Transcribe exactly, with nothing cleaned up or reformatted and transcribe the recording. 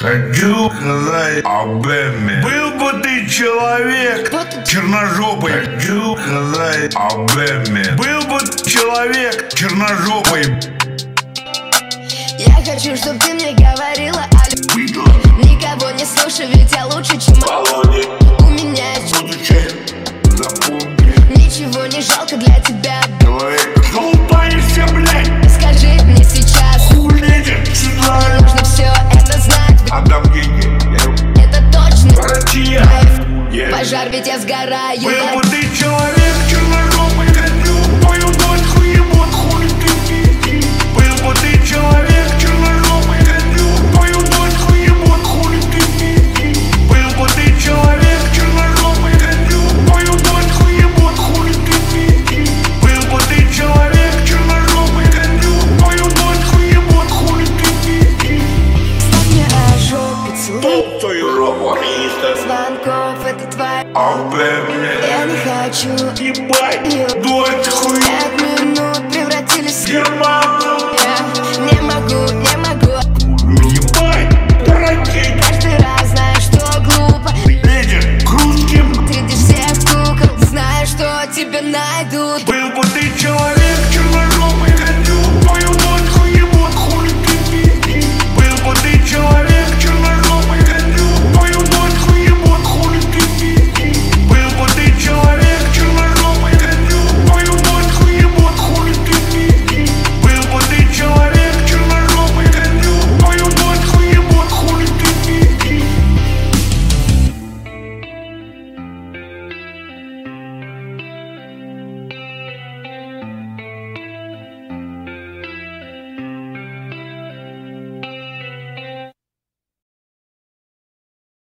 Хочу сказать об Эмме. Был бы ты человек черножопый. Хочу сказать об Эмме. Был бы ты человек черножопый. Я хочу, чтоб ты мне говорила о любви. Никого не слушай, ведь я лучше, чем Володя. У меня есть Будучи, запомни. Ничего не жалко для тебя. Говори, колупаешься, блядь. Скажи мне сейчас, Хули сюда. мне нужно все это знать. Отдам деньги. Это точно. Россия. Пожар, ведь я сгораю. Был бы ты человек черножопый. Хочу твою дочь хуебот, хули ты пиздишь. Был бы ты человек черножопый. Хочу твою дочь хуебот, хули ты пиздишь. Был бы ты человек черножопый. Хочу твою дочь хуебот, хули ты пиздишь. Был бы ты человек черножопый. Хочу твою дочь хуебот, хули ты пиздишь. Мне о жопе целуй. Твою жопу, Звонков это твоя. об Эмме. Я не хочу. Ебать, дочь хуебот. Пять минут превратились в Герман.